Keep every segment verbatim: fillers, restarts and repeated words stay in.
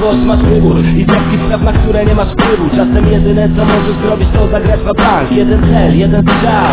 wciąż masz wybór i setki spraw, na które nie masz wpływu. Czasem jedyne co możesz zrobić to zagrać na bank. Jeden cel, jeden strzał.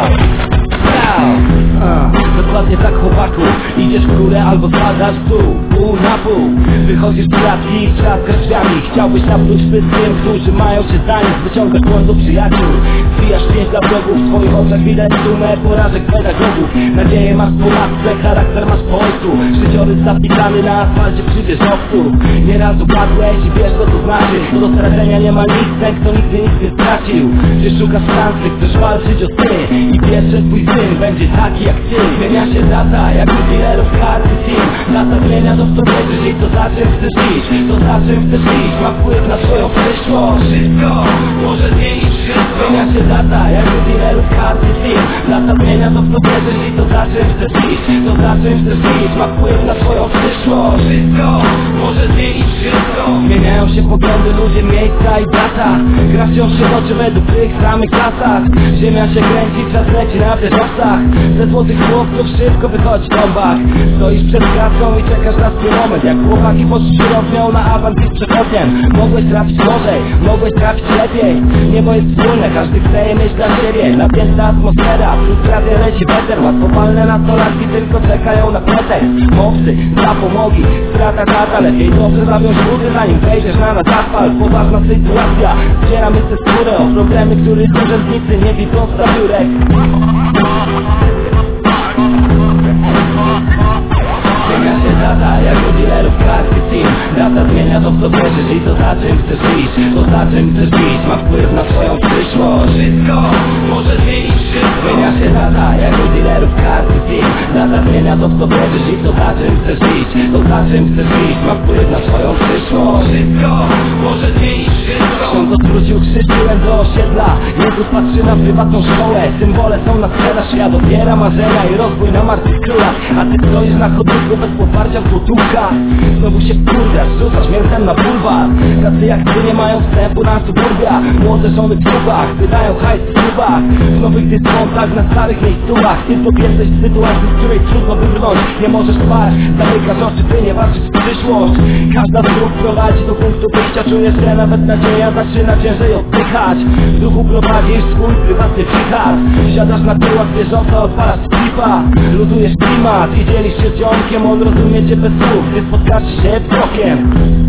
A, dokładnie tak, chłopaku. Idziesz w górę albo spadasz w dół, pół na pół. Wychodzisz z klatki i trzaskasz drzwiami. Chciałbyś napluć tym, którzy mają się za nic. Wyciągasz błądów przyjaciół, zwijasz pięć dla wrogów. W twoich oczach widać dumę porażek pedagogów. Nadzieję masz po matce, charakter masz po ojcu. Życiorys zapisany na asfalcie przy wieżowcu. Nieraz upadłeś i wiesz co to znaczy. To do stracenia nie ma nic, ten kto nigdy nic nie stracił. Czy szukasz szansy, chcesz walczyć o sny i wiesz, że twój syn będzie taki jak ty. Zmienia się data, jak u dealerów karty team. Data zmienia to w co wierzysz i to za czym chcesz iść. To za czym chcesz iść ma wpływ na swoją przyszłość. Wszystko może zmienić wszystko. Zmienia się data, jak u dealerów karty team. Data zmienia to w co wierzysz i to za czym chcesz iść. To za czym chcesz iść ma wpływ na swoją przyszłość. Wszystko może zmienić wszystko. Zmieniają się poglądy, ludzie, miejsca i data. Gra wciąż się toczy według tych samych zasad. Ziemia się kręci, czas leci na wieżowcach. Ze złotych chłopców szybko wychodzi tombak. Stoisz przed kratką i czekasz na swój moment. Jak chłopaki pod szyrownią na awans i z przechodniem. Mogłeś trafić gorzej, mogłeś trafić lepiej. Niebo jest wspólne, każdy chce je mieć dla siebie. Napięta atmosfera, frustracja leci weter. Łatwopalne nastolatki tylko czekają na pretekst. Mopsy, zapomogi, strata tata. Lepiej dobrze zawiąż buty, zanim wejdziesz na nasz asfalt. Poważna sytuacja, zbieramy ze skórę o problemy, których urzędnicy nie widzą z biurek. Zmienia się data, jak u dealerów karty team. Data zmienia to w co wierzysz i to za czym chcesz iść. To za czym chcesz iść ma wpływ na swoją przyszłość. Wszystko może zmienić wszystko. Zmienia się data, jak u dealerów karty team. Data zmienia to w co wierzysz i to za czym chcesz iść. To za czym chcesz iść ma wpływ na swoją przyszłość. Wszystko może zmienić wszystko. Ksiądz odwrócił krzyż tyłem do osiedla. Jezus patrzy na prywatną szkołę. Symbole są na sprzedaż, ja dobiera marzenia i rozwój na martwych królach. A ty stoisz na chodniku bez poparcia w złotówkach. Znowu się wkurwiasz, rzucasz mięsem na bulwar. Tacy jak ty nie mają wstępu na suburbia. Młode żony w klubach, wydają hajs w klubach. W nowych dyskontach, na starych miejscówach. Ty to jesteś w sytuacji, z której trudno wybrnąć. Nie możesz spać, zamykasz oczy, by nie patrzeć w przyszłość. Każda z dróg prowadzi do punktu wyjścia. Czujesz, że nawet nadzieja zaczyna ciężej oddychać. W duchu prowadzisz swój prywatny psichar. Siadasz na tyłach wieżowca, odpalasz skipa. Luzujesz klimat i dzielisz się z ziomkiem. On rozumie cię bez słów, ty spotkasz się wzrokiem.